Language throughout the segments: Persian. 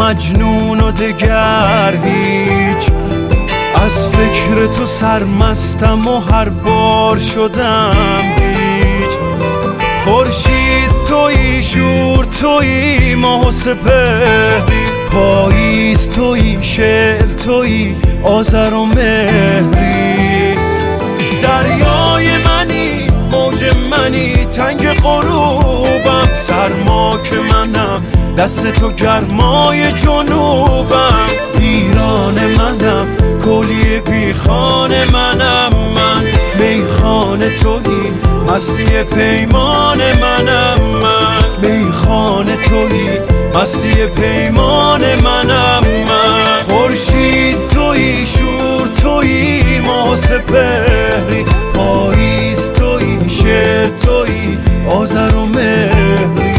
مجنون و دگر هیچ، از فکر تو سرمستم و هر بار شدم هیچ. خورشید تویی، شور تویی، ماه و سپهری، پاییز تویی، شعر تویی، آذر و مهری. دریای منی، موج منی، تنگ غروبم، سرما که منم، دست تو گرمای جنوبم. ویران منم، کلی بیخان منم من، میخانه تویی، مستی پیمان منم من. میخانه تویی، مستی پیمان منم من. خورشید تویی، شور تویی، ماه و سپهری، پاییز تویی، شعر تویی، آذر و مهری.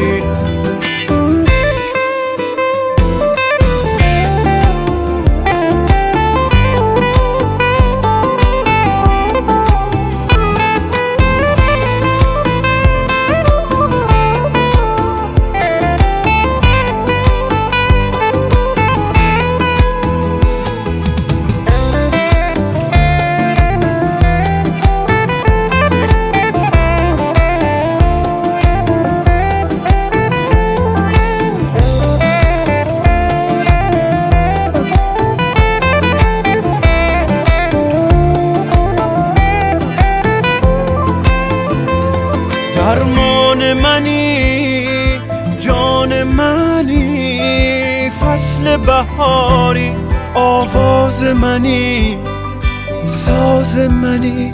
درمان منی، جان منی، فصل بهاری، آواز منی، ساز منی،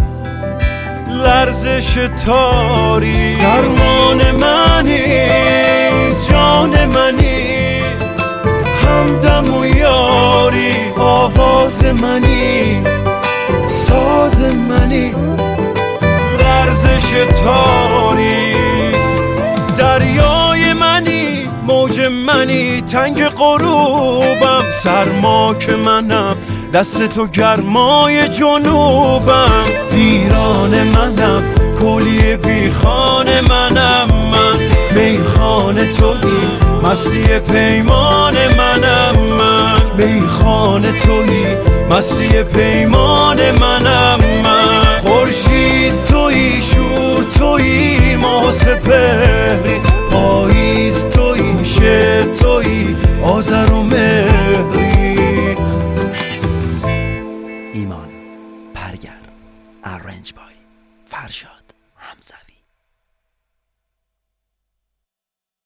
لرزش تاری. درمان منی، جان منی، همدم و یاری، آواز منی، ساز منی، لرزش تاری. دریای منی، موج منی، تنگ غروبم، سرما که منم، دست تو گرمای جنوبم. ویران منم، کلی بیخان منم من، میخانه تویی، مستی پیمان منم من. میخانه تویی، مستی پیمان منم من. خورشید تویی، شور تویی، ماه و سپهری، پاییز تویی، شعر تویی، آذر و مهری. ایمان پرگر، ارنج بای فرشاد حمزوی.